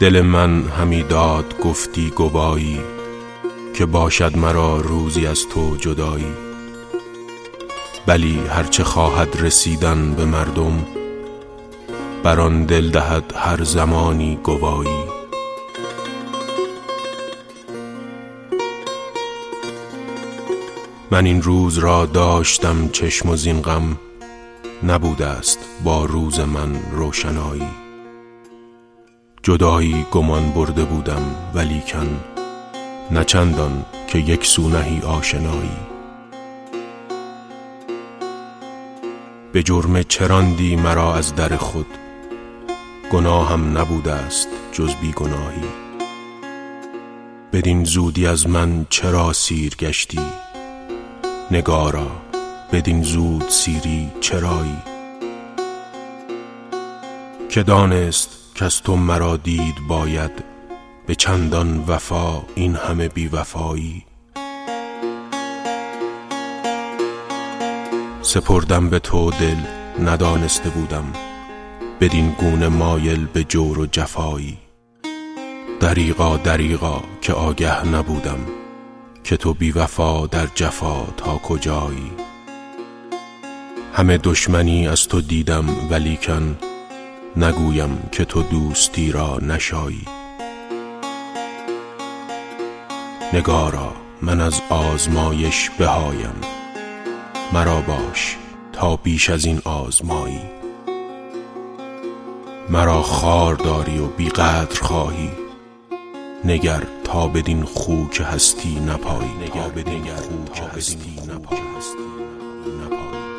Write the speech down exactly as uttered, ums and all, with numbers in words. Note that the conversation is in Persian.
دل من همی داد گفتی گوایی، که باشد مرا روزی از تو جدایی. بلی هرچه خواهد رسیدن به مردم، بر آن دل دهد هر زمانی گوایی. من این روز را داشتم چشم و زین غم، نبوده است با روز من روشنایی. جدایی گمان برده بودم ولیکن، نه چندان که یک سو نهی آشنایی. به جرم چراندی مرا از در خود، گناهم نبوده است جز بی گناهی. بدین زودی از من چرا سیر گشتی، نگارا بدین زود سیری چرایی. که دانست کز تو مرا دید باید، به چندان وفا این همه بی وفایی. سپردم به تو دل ندانسته بودم، بدین گونه مایل به جور و جفایی. دریغا دریغا که آگه نبودم، که تو بی وفا در جفا تا کجایی. همه دشمنی از تو دیدم ولیکن، نگویم که تو دوستی را نشایی. نگارا من از آزمایش بهایم، مرا باش تا بیش از این آزمایی. مرا خار داری و بی قدر خواهی، نگر تا بدین خو که هستی نپایی. نگر بدین خو که هستی نپایی.